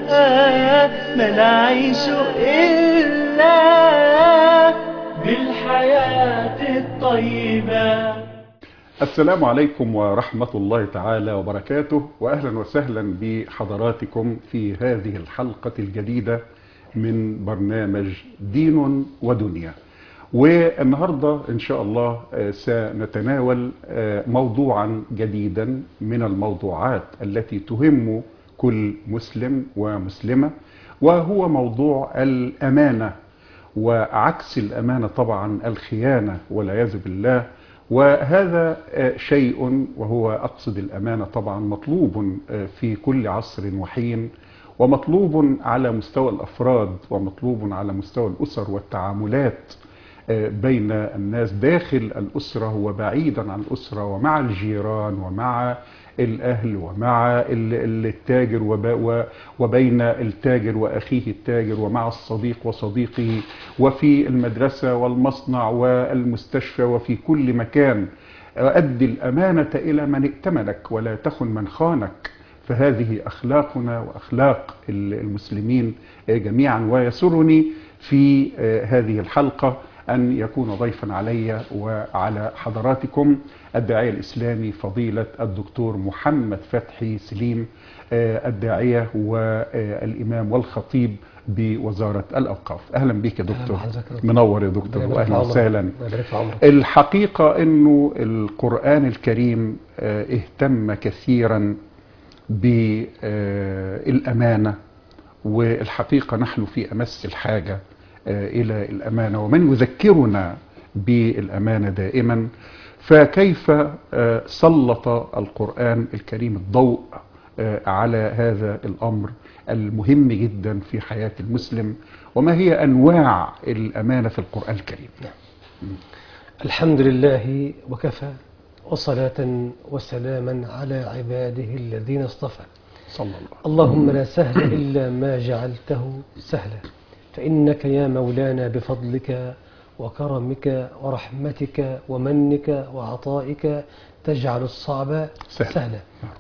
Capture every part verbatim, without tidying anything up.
ما نعيش إلا بالحياة الطيبة. السلام عليكم ورحمة الله تعالى وبركاته، وأهلا وسهلا بحضراتكم في هذه الحلقة الجديدة من برنامج دين ودنيا. والنهاردة إن شاء الله سنتناول موضوعا جديدا من الموضوعات التي تهم كل مسلم ومسلمة، وهو موضوع الأمانة، وعكس الأمانة طبعا الخيانة والعياذ بالله. وهذا شيء، وهو أقصد الأمانة طبعا مطلوب في كل عصر وحين، ومطلوب على مستوى الأفراد، ومطلوب على مستوى الأسر والتعاملات بين الناس داخل الأسرة وبعيدا عن الأسرة، ومع الجيران ومع الأهل ومع التاجر وبين التاجر وأخيه التاجر، ومع الصديق وصديقه، وفي المدرسة والمصنع والمستشفى وفي كل مكان. أدي الأمانة إلى من ائتمنك ولا تخن من خانك. فهذه أخلاقنا وأخلاق المسلمين جميعا. ويسرني في هذه الحلقة أن يكون ضيفا علي وعلى حضراتكم الداعية الإسلامي فضيلة الدكتور محمد فتحي سليم، الداعية والإمام والخطيب بوزارة الأوقاف. أهلا بك يا دكتور، منور يا دكتور، وأهلا وسهلا. الحقيقة أنه القرآن الكريم اهتم كثيرا بالأمانة، والحقيقة نحن في أمس الحاجة إلى الأمانة، ومن يذكرنا بالأمانة دائما. فكيف سلط القرآن الكريم الضوء على هذا الأمر المهم جدا في حياة المسلم، وما هي أنواع الأمانة في القرآن الكريم؟ الحمد لله وكفى، وصلاة وسلاما على عباده الذين اصطفى. صلى الله. اللهم لا سهل إلا ما جعلته سهلا، فإنك يا مولانا بفضلك وكرمك ورحمتك ومنك وعطائك تجعل الصعب سهلا, سهلا.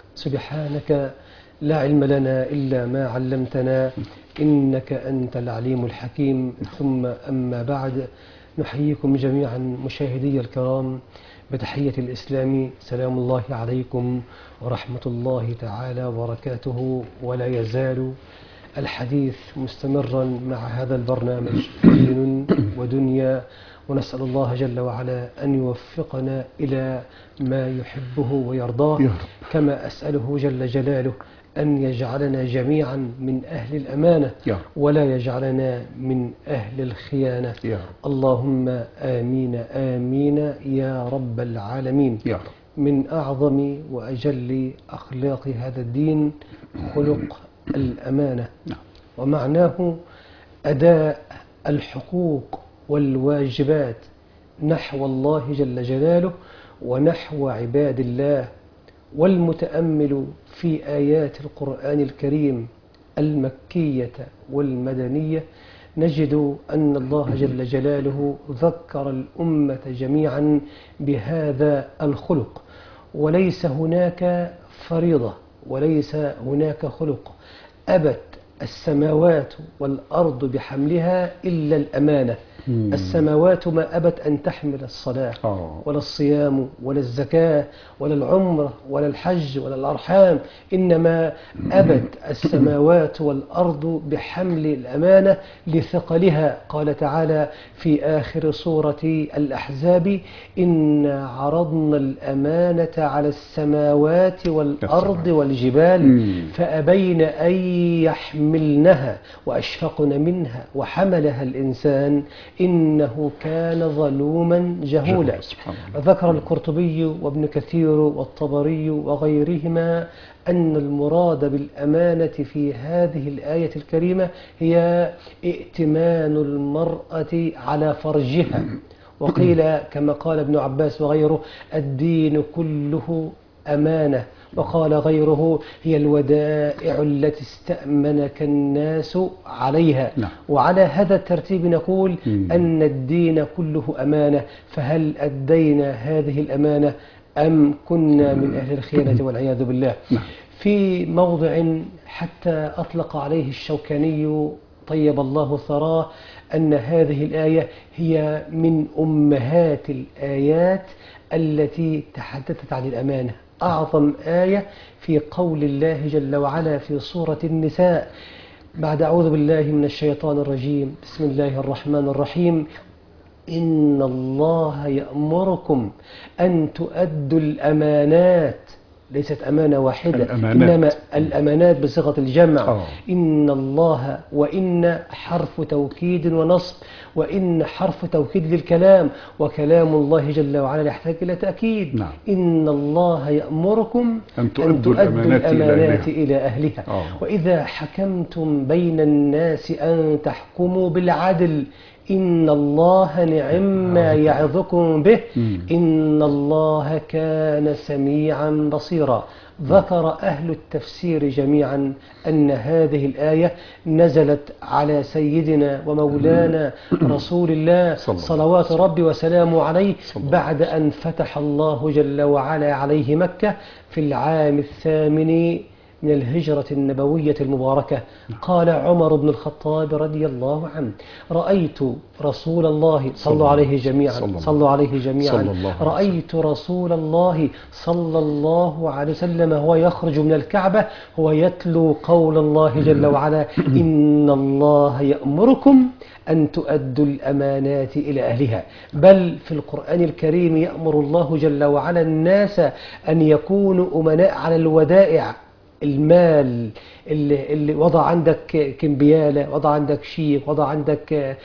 سبحانك لا علم لنا إلا ما علمتنا، إنك أنت العليم الحكيم. ثم أما بعد، نحييكم جميعا مشاهدي الكرام بتحية الإسلام، سلام الله عليكم ورحمة الله تعالى وبركاته. ولا يزال الحديث مستمرا مع هذا البرنامج دين ودنيا، ونسأل الله جل وعلا أن يوفقنا إلى ما يحبه ويرضاه، كما أسأله جل جلاله أن يجعلنا جميعا من أهل الأمانة ولا يجعلنا من أهل الخيانة. اللهم آمين آمين يا رب العالمين. يا رب. من أعظم وأجل أخلاق هذا الدين خلق الأمانة، ومعناه أداء الحقوق والواجبات نحو الله جل جلاله ونحو عباد الله. والمتأمل في آيات القرآن الكريم المكية والمدنية نجد أن الله جل جلاله ذكر الأمة جميعا بهذا الخلق، وليس هناك فريضة وليس هناك خلق أبت السماوات والأرض بحملها إلا الأمانة. مم. السماوات ما أبت أن تحمل الصلاة أوه. ولا الصيام ولا الزكاة ولا العمرة ولا الحج ولا الأرحام، إنما أبت السماوات والأرض بحمل الأمانة لثقلها. قال تعالى في آخر سورة الأحزاب: إنا عرضنا الأمانة على السماوات والأرض والجبال مم. فأبين أن يحملنها وأشفقن منها وحملها الإنسان إنه كان ظلوما جهولا. ذكر القرطبي وابن كثير والطبري وغيرهما أن المراد بالأمانة في هذه الآية الكريمة هي ائتمان المرأة على فرجها. وقيل كما قال ابن عباس وغيره: الدين كله أمانة. وقال غيره: هي الودائع التي استأمنك الناس عليها. نعم. وعلى هذا الترتيب نقول مم. أن الدين كله أمانة. فهل أدينا هذه الأمانة أم كنا من أهل الخيانة والعياذ بالله؟ نعم. في موضع حتى أطلق عليه الشوكاني طيب الله ثراه أن هذه الآية هي من أمهات الآيات التي تحدثت عن الأمانة. أعظم آية في قول الله جل وعلا في سورة النساء بعد أعوذ بالله من الشيطان الرجيم بسم الله الرحمن الرحيم إن الله يأمركم أن تؤدوا الأمانات، ليست أمانة واحدة الأمانات. إنما الأمانات بصيغة الجمع. أوه. إن الله، وإن حرف توكيد ونصب، وإن حرف توكيد للكلام، وكلام الله جل وعلا يحتاج إلى تأكيد. نعم. إن الله يأمركم أن تؤدوا الأمانات إلى الأمانات أهلها. إلى أهلها. أوه. وإذا حكمتم بين الناس أن تحكموا بالعدل إن الله نعم ما يعظكم به إن الله كان سميعا بصيرا. ذكر أهل التفسير جميعا أن هذه الآية نزلت على سيدنا ومولانا رسول الله صلوات ربي وسلامه عليه بعد أن فتح الله جل وعلا عليه مكة في العام الثامن من الهجرة النبوية المباركة. قال عمر بن الخطاب رضي الله عنه رأيت رسول الله صلوا عليه جميعا صلوا عليه جميعا رأيت رسول الله صلى الله عليه وسلم هو يخرج من الكعبة هو يتلو قول الله جل وعلا إن الله يأمركم أن تؤدوا الأمانات إلى أهلها. بل في القرآن الكريم يأمر الله جل وعلا الناس أن يكونوا أمناء على الودائع، المال اللي, اللي وضع عندك كمبيالة، وضع عندك شيك، وضع عندك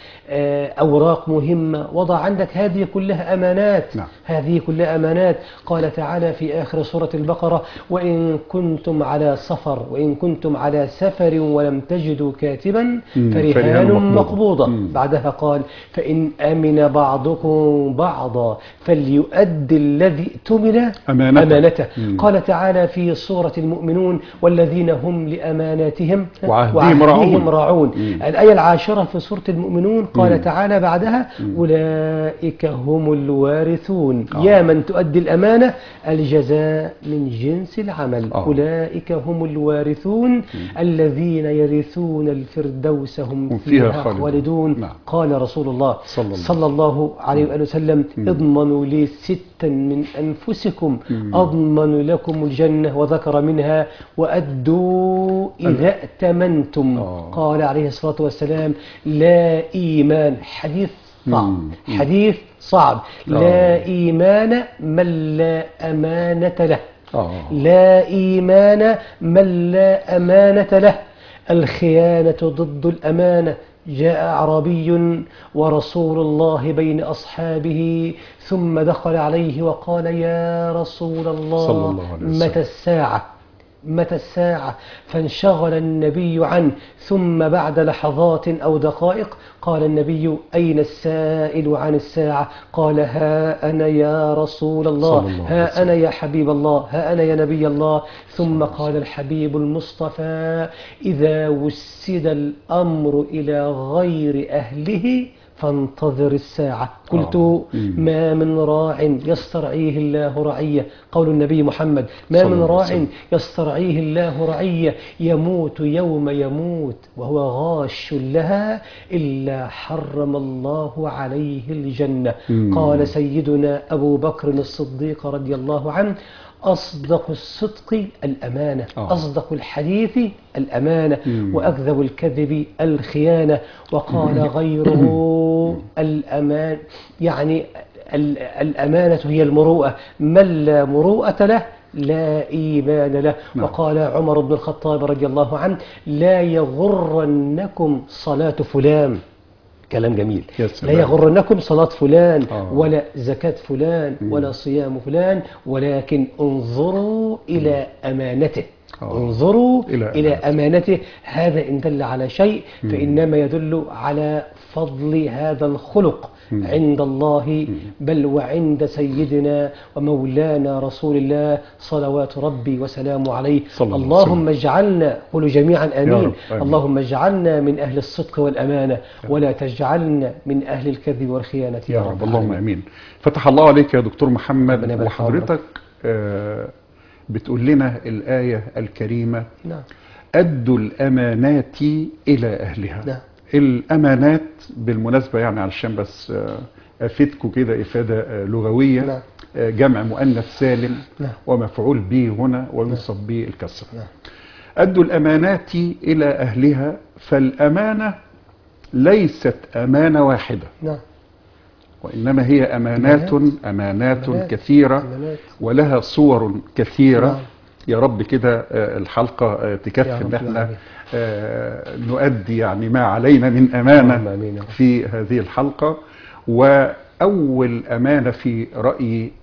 أوراق مهمة، وضع عندك هذه كلها أمانات. نعم. هذه كلها أمانات. قال تعالى في آخر سورة البقرة وإن كنتم على سفر وإن كنتم على سفر ولم تجدوا كاتبا فرهان مقبوضة. بعدها قال فإن أمن بعضكم بعضا فليؤدي الذي اؤتمن أمانته, أمانته. قال تعالى في سورة المؤمنون والذين هم لأماناتهم وعهدهم راعون, راعون. الآية العاشرة في سورة المؤمنون قال مم. تعالى بعدها مم. أولئك هم الوارثون. آه. يا من تؤدي الأمانة الجزاء من جنس العمل. آه. أولئك هم الوارثون مم. الذين يرثون الفردوس هم فيها خالدون. نعم. قال رسول الله صلى الله, صلى الله عليه وآله وسلم مم. اضمنوا لي ستا من أنفسكم مم. أضمن لكم الجنة وذكر منها وأدوا إذا ائتمنتم. آه. قال عليه الصلاة والسلام لا إيمان، حديث صعب مم. حديث صعب. آه. لا إيمان من لا أمانة له. آه. لا إيمان من لا أمانة له. الخيانة ضد الأمانة. جاء أعرابي ورسول الله بين أصحابه ثم دخل عليه وقال يا رسول الله, صلى الله عليه وسلم متى الساعة متى الساعة؟ فانشغل النبي عنه ثم بعد لحظات أو دقائق قال النبي أين السائل عن الساعة؟ قال ها أنا يا رسول الله, ها أنا يا حبيب الله, ها أنا يا نبي الله. ثم قال الحبيب المصطفى إذا وسد الأمر إلى غير أهله فانتظر الساعة. قلت آه. ما من راع يسترعيه الله رعية. قول النبي محمد ما من راع يسترعيه الله رعية يموت يوم يموت وهو غاش لها إلا حرم الله عليه الجنة. مم. قال سيدنا أبو بكر الصديق رضي الله عنه أصدق الصدق الأمانة. آه. أصدق الحديث الأمانة. مم. وأكذب الكذب الخيانة. وقال غيره الأمان يعني الأمانة هي المروءة من لا مروءة له لا إيمان له. نعم. وقال عمر بن الخطاب رضي الله عنه لا يغرنكم صلاة فلان. كلام جميل. لا يغرنكم صلاة فلان آه. ولا زكاة فلان مم. ولا صيام فلان ولكن انظروا إلى أمانته. آه. انظروا إلى, إلى أمانته. هذا إن دل على شيء فإنما يدل على فضل هذا الخلق مم. عند الله بل وعند سيدنا ومولانا رسول الله صلوات ربي وسلامه عليه. اللهم اجعلنا قولوا جميعا آمين. آمين. اللهم اجعلنا من أهل الصدق والأمانة ولا تجعلنا من أهل الكذب والخيانة يا رب. اللهم آمين. فتح الله عليك يا دكتور محمد. وحضرتك آه بتقول لنا الآية الكريمة نعم. أدوا الأمانات إلى أهلها. نعم. الأمانات بالمناسبة يعني علشان بس أفيدكم كده إفادة لغوية. نعم. جمع مؤنث سالم. نعم. ومفعول به هنا وينصب به الكسر. نعم. أدوا الأمانات إلى أهلها، فالأمانة ليست أمانة واحدة، نعم. وإنما هي أمانات أمانات, أمانات أمانات. كثيرة أمانات. ولها صور كثيرة. نعم. يا رب كده الحلقة تكفي ان احنا نؤدي يعني ما علينا من أمانة في هذه الحلقة. وأول أمانة في رأيي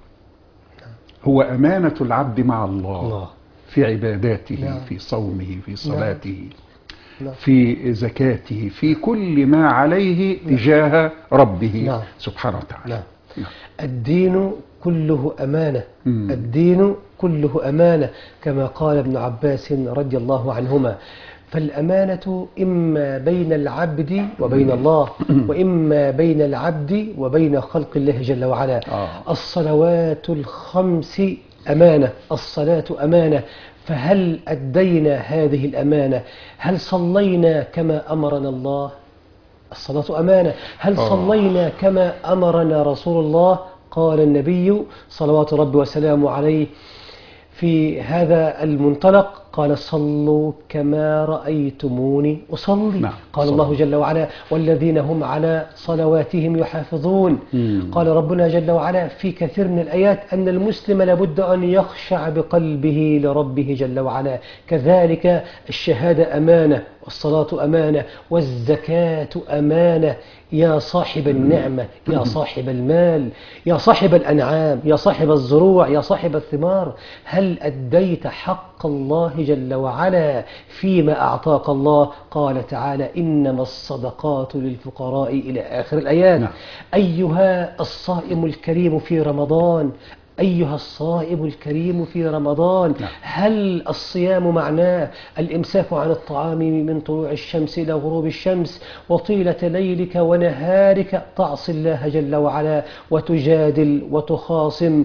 هو أمانة العبد مع الله, الله. في عباداته. نعم. في صومه، في صلاته. نعم. في زكاته، في كل ما عليه تجاه ربه. نعم. سبحانه وتعالى. نعم. نعم. الدين كله أمانة. مم. الدين كله أمانة كما قال ابن عباس رضي الله عنهما. فالأمانة إما بين العبد وبين الله، وإما بين العبد وبين خلق الله جل وعلا. آه. الصلوات الخمس أمانة، الصلاة أمانة، فهل أدينا هذه الأمانة؟ هل صلينا كما أمرنا الله؟ الصلاة أمانة. هل آه. صلينا كما أمرنا رسول الله؟ قال النبي صلوات ربي وسلامه عليه في هذا المنطلق، قال صلوا كما رأيتموني أصلي. نعم. قال الله جل وعلا والذين هم على صلواتهم يحافظون. مم. قال ربنا جل وعلا في كثير من الآيات أن المسلم لابد أن يخشع بقلبه لربه جل وعلا. كذلك الشهادة أمانة، والصلاة أمانة، والزكاة أمانة. يا صاحب النعمة، يا صاحب المال، يا صاحب الأنعام، يا صاحب الزروع، يا صاحب الثمار، هل أديت حق الله جل وعلا فيما أعطاك الله؟ قال تعالى إنما الصدقات للفقراء إلى آخر الآيات. نعم. أيها الصائم الكريم في رمضان، أيها الصائم الكريم في رمضان. نعم. هل الصيام معناه الإمساك عن الطعام من طلوع الشمس إلى غروب الشمس، وطيلة ليلك ونهارك تعصي الله جل وعلا وتجادل وتخاصم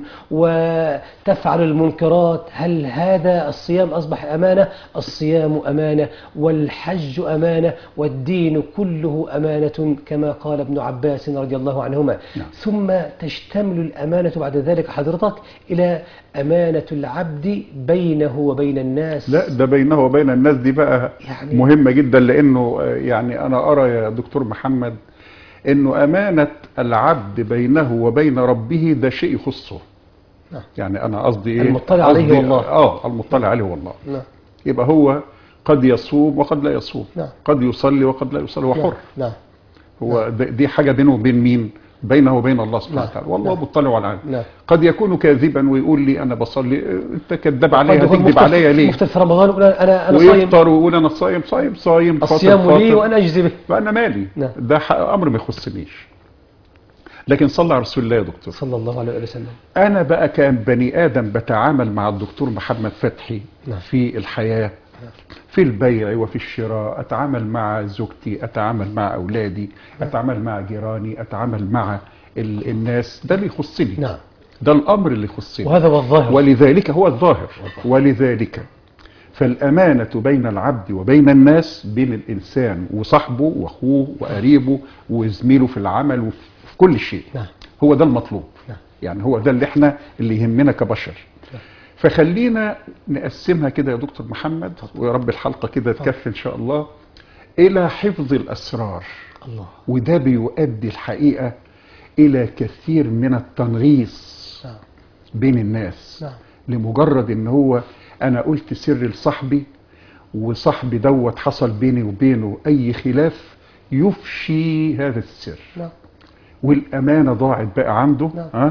وتفعل المنكرات؟ هل هذا الصيام أصبح أمانة؟ الصيام أمانة، والحج أمانة، والدين كله أمانة كما قال ابن عباس رضي الله عنهما. نعم. ثم تشتمل الأمانة بعد ذلك حضرتك إلى أمانة العبد بينه وبين الناس. لا، ده بينه وبين الناس دي بقى يعني مهمة جدا، لأنه يعني أنا أرى يا دكتور محمد أنه أمانة العبد بينه وبين ربه ده شيء يخصه. نعم. يعني أنا قصدي إيه؟ المطلع عليه والله. آه المطلع عليه والله. نعم. يبقى هو قد يصوم وقد لا يصوم. نعم. قد يصلي وقد لا يصلي، هو حر. نعم. هو دي حاجة بينه وبين مين؟ بينه وبين الله سبحانه وتعالى. والله مطلع على العالم. قد يكون كاذبا ويقول لي انا بصلي، انت كذاب عليا، هتكذب عليا ليه؟ مفترض في رمضان يقول انا انا صايم، ويفطر ويقول انا صايم صايم صايم الصيام لي وانا اجزي به، فانا مالي. نعم. ده امر ما يخصنيش. لكن صلى على رسول الله يا دكتور صلى الله عليه وسلم. انا بقى كان بني ادم بتعامل مع الدكتور محمد فتحي. نعم. في الحياه، في البيع وفي الشراء، أتعامل مع زوجتي، أتعامل مع أولادي، أتعامل مع جيراني، أتعامل مع الناس. ده اللي يخصني. نعم. ده الأمر اللي يخصني، وهذا هو الظاهر، ولذلك هو الظاهر. ولذلك فالأمانة بين العبد وبين الناس، بين الإنسان وصاحبه وأخوه وقريبه وزميله في العمل وفي كل شيء. نعم. هو ده المطلوب. نعم. يعني هو ده اللي احنا اللي يهمنا كبشر. فخلينا نقسمها كده يا دكتور محمد، ويا رب الحلقة كده تكفي إن شاء الله، إلى حفظ الأسرار. الله. وده بيؤدي الحقيقة إلى كثير من التنغيص. نعم. بين الناس. نعم. لمجرد إن هو أنا قلت سر لصاحبي، وصاحبي دوت حصل بيني وبينه أي خلاف يفشي هذا السر. نعم. والأمانة ضاعت بقى عنده. نعم. ها،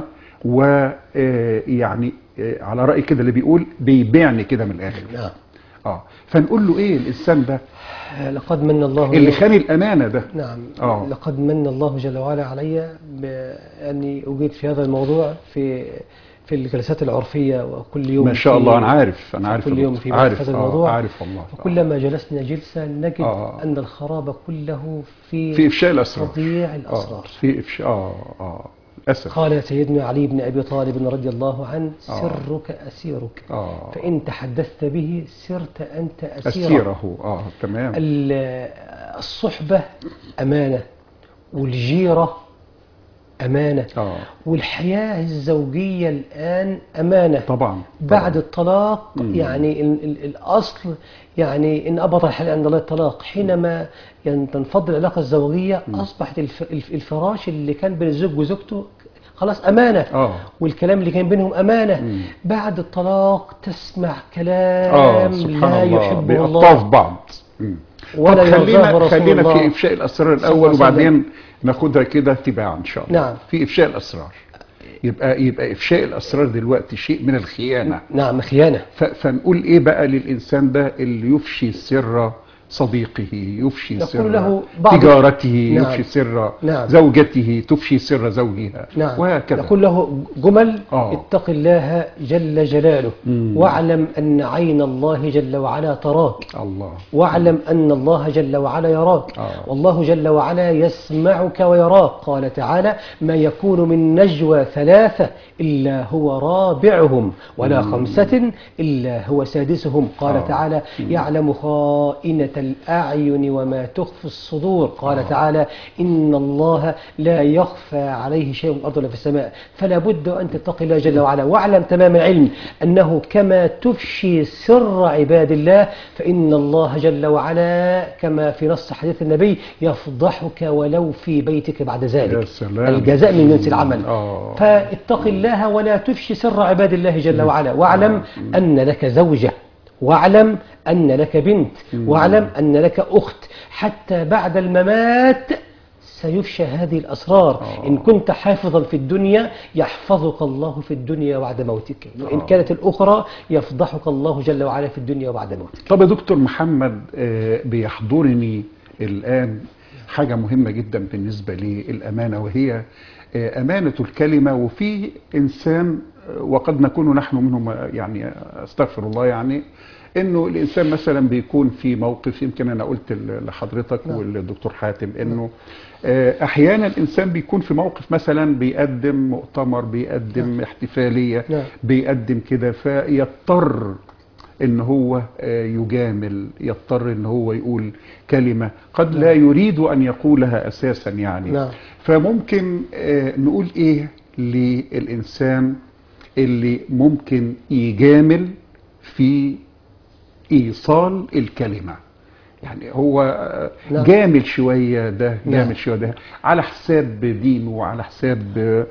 ويعني على رأي كده اللي بيقول بيبيعني كده من الآخر. نعم. اه فنقول له ايه الإنسان ده؟ لقد من الله اللي خان الأمانة ده. نعم. آه. لقد من الله جل وعلا علي بأني أجيد في هذا الموضوع في في الجلسات العرفية، وكل يوم ما شاء الله. أنا عارف أنا عارف كل يوم في عارف هذا الموضوع. آه عارف والله. وكلما جلسنا جلسة نجد آه. أن الخراب كله في في إفشاء الأسرار، تضييع الأسرار. آه. في إفشاء آه آه أسف. قال سيدنا علي بن أبي طالب رضي الله عنه: آه. سرك أسيرك، آه. فإن تحدثت به سرت أنت أسيره. أسيره. آه تمام. ال- الصحبة أمانة، والجيرة أمانة، آه والحياة الزوجية الآن أمانة. طبعا. بعد طبعاً. الطلاق مم. يعني ال ال الأصل، يعني إن أبطل الحلال عند الله الطلاق. حينما ين- تنفض العلاقة الزوجية أصبحت الف الف الفراش اللي كان بين الزوج وزوجته خلاص أمانة، آه. والكلام اللي كان بينهم أمانة. مم. بعد الطلاق تسمع كلام آه سبحان لا الله، يحبه بيقطعوا في الله بعض. مم. ولا طب يرضاه خلينا رسول خلينا الله. في إفشاء الأسرار صلى الله الأول، عليه وسلم. وبعدين ناخدها كده تباعا إن شاء الله. نعم. في إفشاء الأسرار، يبقى يبقى إفشاء الأسرار دلوقتي شيء من الخيانة. نعم، خيانة. ف- فنقول إيه بقى للإنسان ده اللي يفشي سر صديقه، يفشي يقول سر له بعض- تجارته، نعم. يفشي سر نعم. زوجته، تفشي سر زوجها، نعم. وهكذا. يقول له جمل: آه. اتق الله جل جلاله، مم. واعلم أن عين الله جل وعلا تراك، الله. واعلم أن الله جل وعلا يراك، آه. والله جل وعلا يسمعك ويراك. قال تعالى: ما يكون من نجوى ثلاثة إلا هو رابعهم، ولا خمسة إلا هو سادسهم. قال آه. تعالى: يعلم خائنة الأعين وما تخفي الصدور. قال آه. تعالى: إن الله لا يخفى عليه شيء في الأرض ولا في السماء. فلا بد أن تتقي الله جل وعلا، واعلم تمام العلم أنه كما تفشي سر عباد الله، فإن الله جل وعلا كما في نص حديث النبي: يفضحك ولو في بيتك بعد ذلك. يا سلام. الجزاء من جنس العمل. آه. فاتق الله ولا تفشي سر عباد الله جل وعلا، واعلم أن لك زوجة، واعلم أن لك بنت، واعلم أن لك أخت، حتى بعد الممات سيفشى هذه الأسرار. آه. إن كنت حافظا في الدنيا يحفظك الله في الدنيا بعد موتك، وإن آه. كانت الأخرى يفضحك الله جل وعلا في الدنيا وبعد موتك. طب يا دكتور محمد، آه، بيحضرني الآن حاجة مهمة جدا بالنسبة لي، الأمانة، وهي آه، أمانة الكلمة. وفي إنسان، آه، وقد نكون نحن منهم، آه، يعني آه، استغفر الله، يعني انه الانسان مثلا بيكون في موقف، يمكن انا قلت ل- لحضرتك نعم. والدكتور حاتم انه آه، احيانا الانسان بيكون في موقف، مثلا بيقدم مؤتمر، بيقدم احتفالية، نعم. بيقدم كده، فيضطر ان هو آه، يجامل، يضطر ان هو يقول كلمة قد لا يريد ان يقولها اساسا يعني. نعم. فممكن آه، نقول ايه للانسان اللي ممكن يجامل في ايصال الكلمة؟ يعني هو آه، نعم. جامل شوية ده، جامل نعم. شوية ده، على حساب دينه وعلى حساب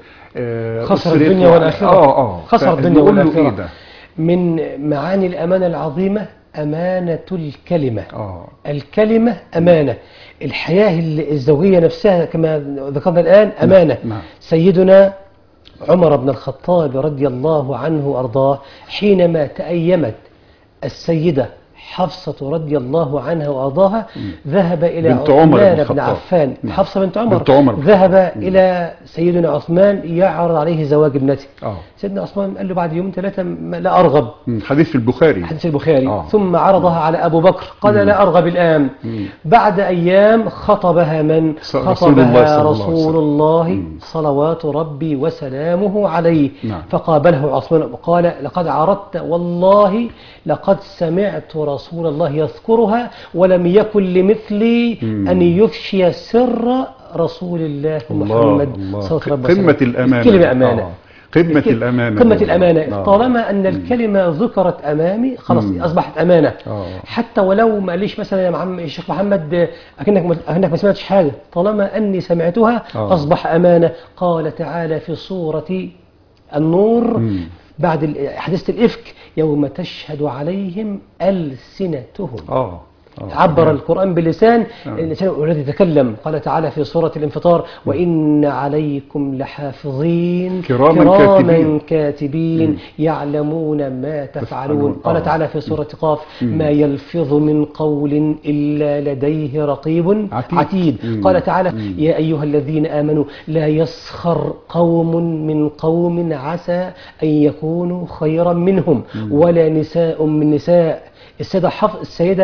آه، خسر أسرته. الدنيا والآخرة. اه اه خسر الدنيا فنقول له والآخرة. ايه ده؟ من معاني الأمانة العظيمة أمانة الكلمة. اه الكلمة أمانة. الحياة الزوجية نفسها كما ذكرنا الآن أمانة. نعم. سيدنا عمر بن الخطاب رضي الله عنه وأرضاه حينما تأيمت السيدة حفصة رضي الله عنها وأرضاها ذهب إلى بنت عمر بن عثمان بن الخطاب. عفان. نعم. حفصة بنت عمر, بنت عمر. ذهب إلى سيدنا عثمان يعرض عليه زواج ابنته. اه سيدنا عثمان قال له بعد يوم ثلاثة ما- لا أرغب. مم. حديث في البخاري. حديث البخاري. آه. ثم عرضها على أبو بكر قال لا أرغب الآن. مم. بعد أيام خطبها من؟ ص- رسول الله خطبها صلى الله عليه رسول وسلم. الله مم. صلوات ربي وسلامه عليه. نعم. فقابله عثمان وقال لقد عرضت والله لقد سمعت رسول الله يذكرها ولم يكن لمثلي مم. أن يفشي سر رسول الله الله محمد الله صلى الله عليه وسلم. قمة الأمانة. الكلمة أمانة. آه. قمة الأمانة. قمة الأمانة. آه. طالما أن الكلمة ذكرت أمامي خلاص مم. أصبحت أمانة. آه. حتى ولو ما قاليش مثلا يا معم الشيخ محمد أكنك أكنك ما سمعتش حاجة، طالما أني سمعتها آه. أصبح أمانة. قال تعالى في سورة النور مم. بعد ال- حديث الإفك يوم تشهد عليهم ألسنتهم. اه آه. عبر القرآن بلسان آه. اللسان الذي يتكلم. قال تعالى في سورة الانفطار وإن عليكم لحافظين كراما كاتبين. كاتبين مم. يعلمون ما تفعلون. تفعلون. قال آه. تعالى في سورة قاف مم. ما يلفظ من قول إلا لديه رقيب عتيد. عتيد. مم. قال تعالى مم. يا أيها الذين آمنوا لا يسخر قوم من قوم عسى أن يكونوا خيرا منهم ولا نساء من نساء السيدة حف... السيدة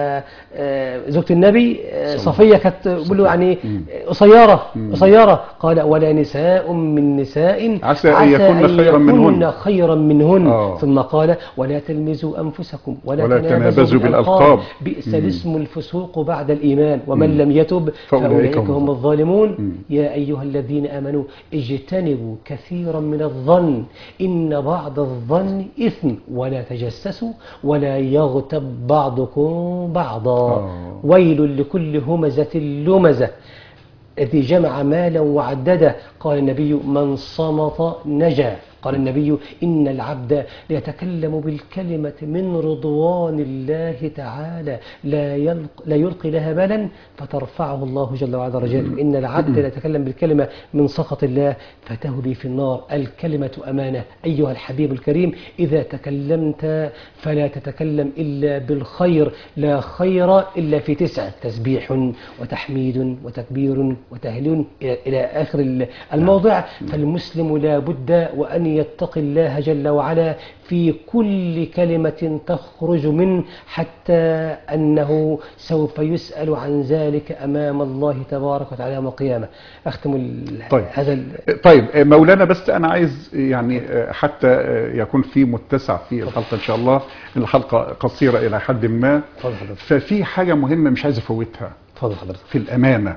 آه، زوجة النبي آه، صفية كانت بيقول له يعني قصيرة قصيرة، قال ولا نساء من نساء عسى أن يكن خيرا منهن. خيرا منهن آه. ثم قال ولا تلمزوا أنفسكم ولا, ولا تنابزوا تنابزوا بالألقاب. بئس الاسم الفسوق بعد الإيمان ومن لم يتب فأولئك فأولئك هم هم الظالمون. يا أيها الذين آمنوا اجتنبوا كثيرا من الظن إن بعض الظن إثم ولا تجسسوا ولا يغتب بعضكم بعضا. آه. ويل لكل همزة لمزة الذي جمع مالا وعدده. قال النبي من صمت نجا. قال النبي إن العبد ليتكلم بالكلمة من رضوان الله تعالى لا يلق لا يلقي لها بالا فترفعه الله جل وعلا درجاته. إن العبد ليتكلم بالكلمة من سخط الله فتهوي في النار. الكلمة أمانة. أيها الحبيب الكريم إذا تكلمت فلا تتكلم إلا بالخير، لا خير إلا في تسع: تسبيح وتحميد وتكبير وتهليل إلى آخر الموضع. فالمسلم لا بد وأن يتقي الله جل وعلا في كل كلمة تخرج منه حتى أنه سوف يسأل عن ذلك أمام الله تبارك وتعالى يوم القيامة. أختم ال... طيب. هذا ال... طيب مولانا، بس أنا عايز يعني حتى يكون في متسع في الحلقة إن شاء الله، الحلقة قصيرة إلى حد ما، ففي حاجة مهمة مش عايز أفوتها في الأمانة،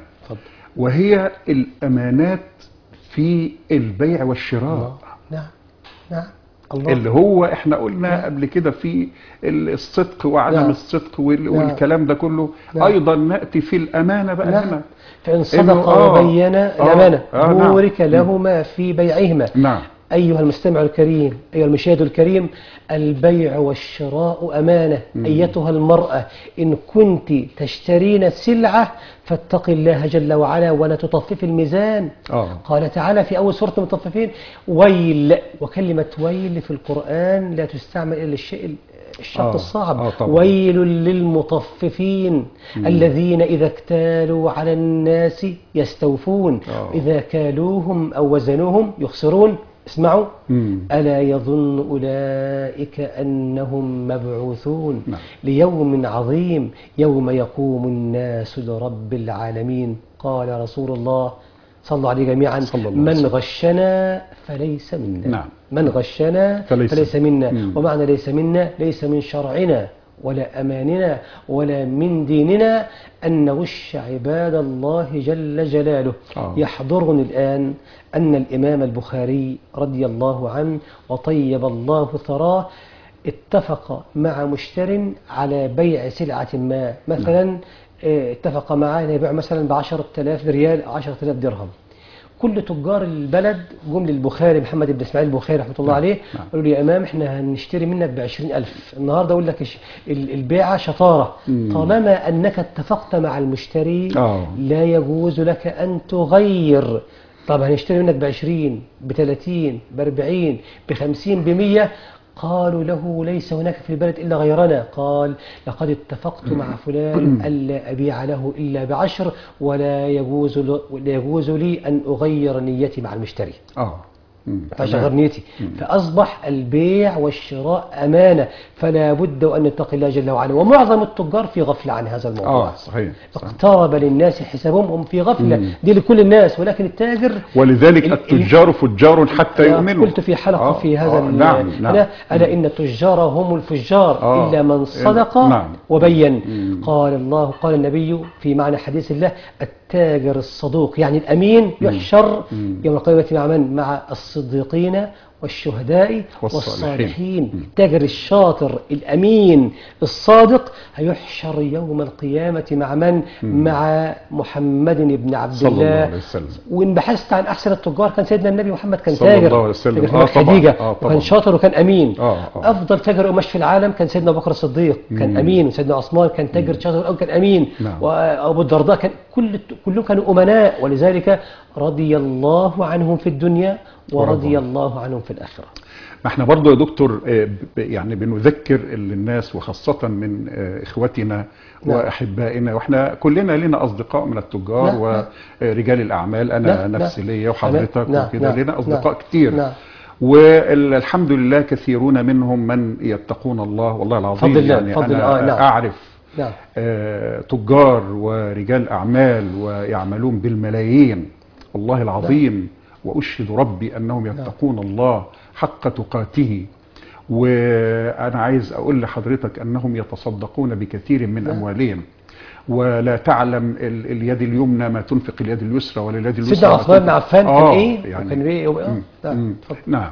وهي الأمانات في البيع والشراء. نعم نعم الله. اللي هو احنا قلنا نعم. قبل كده في الصدق وعدم نعم. الصدق وال... نعم. والكلام ده كله نعم. ايضا ناتي في الامانه بقى نعم. هنا فان صدق وبين الامانه بورك آه. لهما في بيعهما. نعم. أيها المستمع الكريم، أيها المشاهد الكريم، البيع والشراء أمانة. مم. أيتها المرأة إن كنت تشترين سلعة فاتقي الله جل وعلا ولا تطفف الميزان. أوه. قال تعالى في أول سورة المطففين ويل، وكلمة ويل في القرآن لا تستعمل إلا الشيء الشق آه. الصعب. آه ويل للمطففين مم. الذين إذا اكتالوا على الناس يستوفون أوه. إذا كالوهم أو وزنوهم يخسرون. اسمعوا مم. ألا يظن أولئك أنهم مبعوثون نعم. ليوم عظيم يوم يقوم الناس لرب العالمين. قال رسول الله صلى الله عليه جميعا من غشنا فليس منا. نعم. من غشنا فليس, فليس منا. مم. ومعنى ليس منا ليس من شرعنا ولا أماننا ولا من ديننا أن نغش عباد الله جل جلاله. آه. يحضرني الآن أن الإمام البخاري رضي الله عنه وطيب الله ثراه اتفق مع مشتر على بيع سلعة ما، مثلا اتفق معاه أن يبيع مثلا بعشرة آلاف ريال أو عشرة آلاف درهم. كل تجار البلد جم للبخاري محمد بن اسماعيل البخاري رحمه الله عليه قالوا له يا امام احنا هنشتري منك بعشرين ألف النهارده، اقول لك البيعه شطاره طالما انك اتفقت مع المشتري أوه. لا يجوز لك ان تغير. طب هنشتري منك بعشرين بثلاثين باربعين بخمسين بمية. قالوا له ليس هناك في البلد إلا غيرنا. قال لقد اتفقت مع فلان ألا أبيع له إلا بعشر ولا يجوز, لا يجوز لي أن أغير نيتي مع المشتري. آه. فشغر نيتي. فأصبح البيع والشراء أمانة، فلا بد أن نتقي الله جل وعلا. ومعظم التجار في غفلة عن هذا الموضوع. آه صحيح. اقترب للناس حسابهم هم في غفلة. مم. دي لكل الناس، ولكن التاجر ولذلك التجار فجار حتى يؤمنوا. قلت في حلقة آه. في هذا آه. نعم. نعم. ألا, ألا إن التجار هم الفجار آه. إلا من صدق نعم. وبين. مم. قال الله قال النبي في معنى حديث الله التاجر الصدوق يعني الأمين يحشر مم. يوم القيامة مع من؟ مع الصديقين والشهداء والصالحين. التاجر الشاطر الأمين الصادق هيحشر يوم القيامة مع من؟ مم. مع محمد بن عبد الله, الله عليه وسلم. وإن بحثت عن أحسن التجار كان سيدنا النبي محمد كان تاجر تاجر آه خديجة آه وكان شاطر وكان أمين. آه آه. أفضل تاجر قماش في العالم كان سيدنا أبو بكر الصديق كان مم. أمين، وسيدنا عثمان كان تاجر شاطر أو كان أمين. نعم. وأبو الدرداء كان كل كلهم كانوا أمناء، ولذلك رضي الله عنهم في الدنيا ورضي الله عنهم في الآخرة. ما احنا برضو يا دكتور يعني بنذكر الناس وخاصة من إخوتنا نعم. وأحبائنا، وإحنا كلنا لنا أصدقاء من التجار نعم. ورجال الأعمال. أنا نعم. نفسي ليا وحضرتك نعم. وكده نعم. لنا أصدقاء نعم. كتير نعم. والحمد لله كثيرون منهم من يتقون الله والله العظيم. فضل الله، يعني فضل أنا آه، نعم. أعرف نعم. آه، تجار ورجال أعمال ويعملون بالملايين والله العظيم، وأشهد ربي أنهم يتقون الله حق تقاته. وأنا عايز أقول لحضرتك أنهم يتصدقون بكثير من نعم. أموالهم، ولا تعلم ال- اليد اليمنى ما تنفق اليد اليسرى، ولا اليد اليسرى سيدنا ما عثمان بن تنفق- عفان كان آه ايه؟ يعني كان ايه؟ مم. نعم. مم. اتفضل. نعم.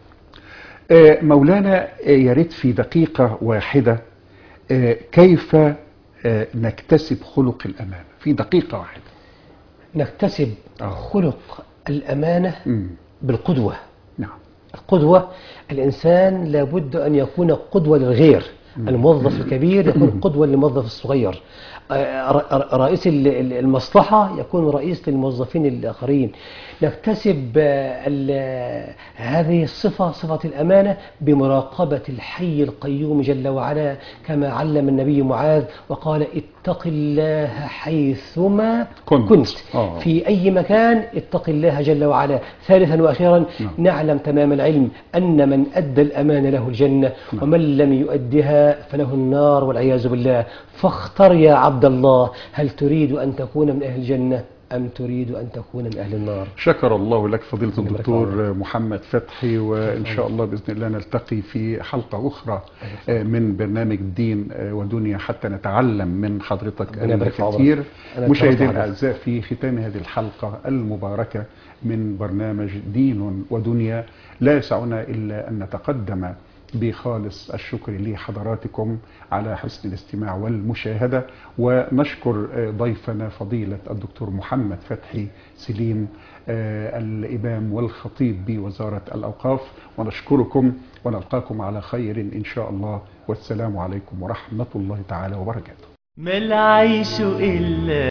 آه، مولانا، آه، يا ريت في دقيقة واحدة آه، كيف آه، نكتسب خلق الأمانة في دقيقة واحدة. نكتسب آه. خلق الأمانة مم. بالقدوة. نعم. القدوة، الإنسان لابد أن يكون قدوة للغير. الموظف الكبير يكون قدوة للموظف الصغير. آه، ر- ر- رئيس ال- ال- المصلحة يكون رئيس للموظفين الآخرين. نكتسب آه، ال- هذه الصفة، صفة الأمانة، بمراقبة الحي القيوم جل وعلا، كما علم النبي معاذ وقال اتق الله حيثما كنت. كنت. آه. في أي مكان اتق الله جل وعلا. ثالثا وأخيرا، نعم. نعلم تمام العلم أن من أدى الأمانة له الجنة، نعم. ومن لم يؤدها فله النار والعياذ بالله. فاختر يا عبد الله، هل تريد أن تكون من أهل الجنة أم تريد أن تكون من أهل النار؟ شكر الله لك فضيلة الله الدكتور يبارك محمد فتحي، وإن شاء الله بإذن الله نلتقي في حلقة أخرى آه، من برنامج دين آه، ودنيا حتى نتعلم من حضرتك ربنا يبارك في عمرك. الكثير. أنا مشاهدينا اتشرفت بحضرتك. الأعزاء، في ختام هذه الحلقة المباركة من برنامج دين ودنيا، لا يسعنا إلا أن نتقدم بخالص الشكر لحضراتكم على حسن الاستماع والمشاهدة، ونشكر آه، ضيفنا فضيلة الدكتور محمد فتحي سليم، آه، الإمام والخطيب بوزارة الأوقاف، ونشكركم ونلقاكم على خير إن شاء الله، والسلام عليكم ورحمة الله تعالى وبركاته. ما العيش إلا